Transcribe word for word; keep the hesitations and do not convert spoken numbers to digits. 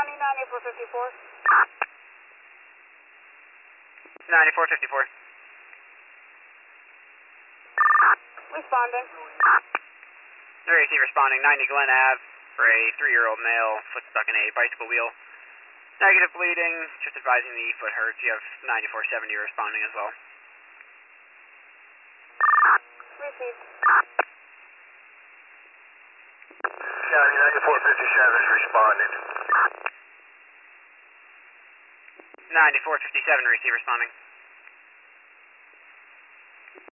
County, ninety-four fifty-four. ninety-four fifty-four. Responding. There A C responding, ninety Glen Ave for a three-year-old male, foot stuck in a bicycle wheel. Negative bleeding, just advising the foot hurts. You have ninety-four seventy responding as well. Received. County, ninety-four fifty-seven is responding. ninety-four fifty-seven, receive responding.